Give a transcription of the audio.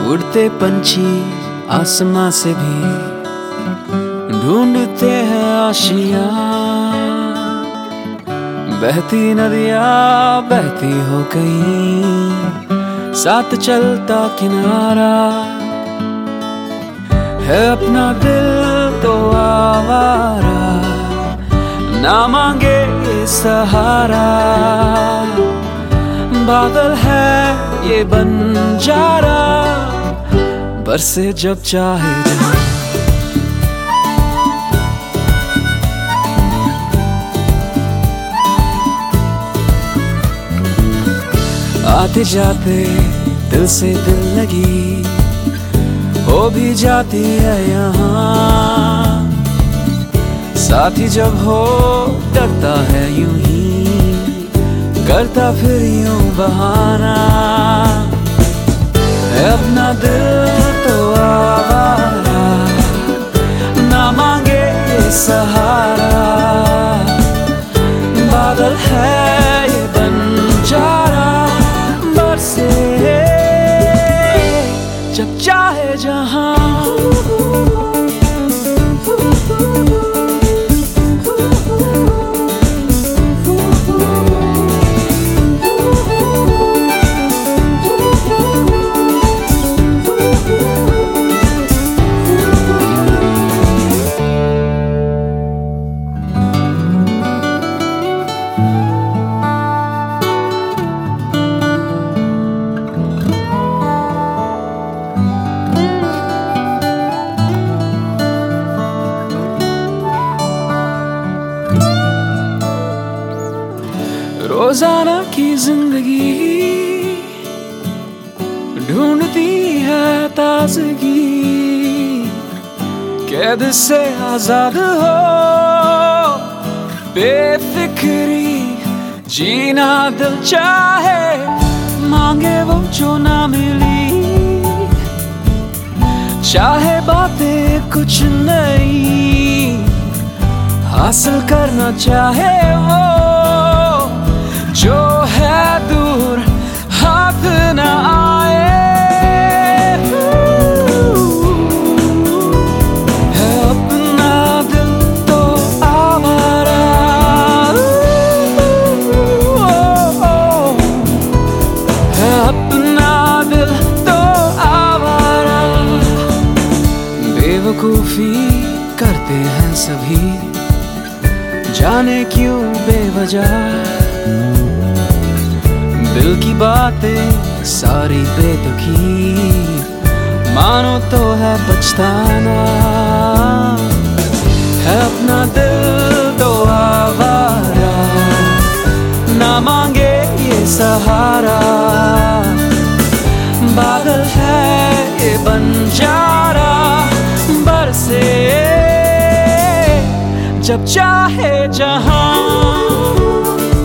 उड़ते पंछी आसमां से भी ढूंढते हैं आशियां। बहती नदियां बहती हो गई, साथ चलता किनारा है अपना दिल तो आवारा, ना मांगे सहारा। बादल है ये बंजारा, बरसे जब चाहे जहां। आते जाते दिल से दिल लगी हो भी जाती है यहाँ। साथी जब हो डरता है यूं ही, करता फिर यूं बहाना है अपना दिल तो आवारा, ना मांगे सहारा। बादल है ये बंजारा, बरसे जब चाहे जहां। रोजाना की जिंदगी ढूंढती है ताजगी, कैद से आजाद हो बेफिक्री जीना दिल चाहे, मांगे वो जो ना मिली। चाहे बातें कुछ नहीं हासिल करना चाहे वो, जो है दूर हाथ न आए। है अपना दिल तो आवारा, है अपना दिल तो आवारा। बेवकूफी करते हैं सभी, जाने क्यों बेवजह। दिल की बातें सारी बेतुकी, मानो तो है पछताना। है अपना दिल तो आवारा, ना मांगे ये सहारा। बादल है ये बंजारा, बरसे जब चाहे जहां।